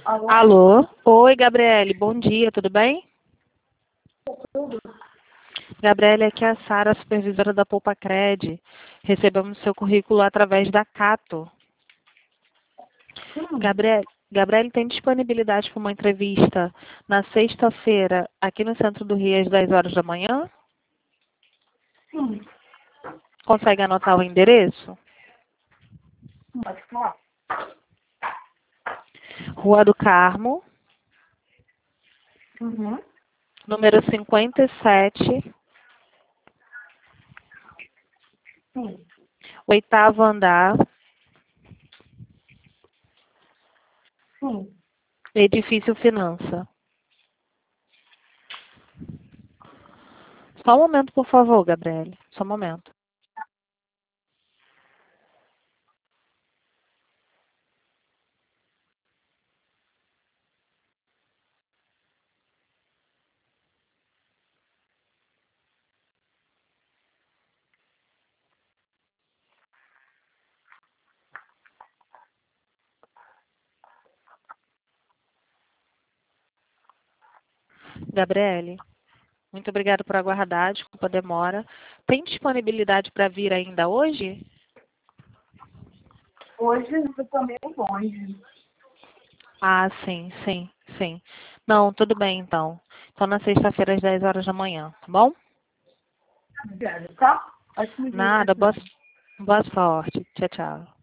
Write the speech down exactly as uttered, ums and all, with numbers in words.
Alô? Alô? Oi, Gabriele. Bom dia, tudo bem? Tudo? Gabriele, aqui é a Sara, supervisora da Poupa Cred. Recebemos seu currículo através da Cato. Sim. Gabriele, Gabriele tem disponibilidade para uma entrevista na sexta-feira, aqui no centro do Rio, às dez horas da manhã? Sim. Consegue anotar o endereço? Pode falar? Rua do Carmo, Uhum. número cinquenta e sete, Sim. oitavo andar, Sim. edifício Finança. Só um momento, por favor, Gabriele. Só um momento. Gabriele, muito obrigada por aguardar, desculpa a demora. Tem disponibilidade para vir ainda hoje? Hoje eu tô meio longe. Ah, sim, sim, sim. Não, tudo bem então. Então na sexta-feira às dez horas da manhã, tá bom? Obrigada, tá? Ótimo dia pra Nada, boa, ti. boa sorte. Tchau, tchau.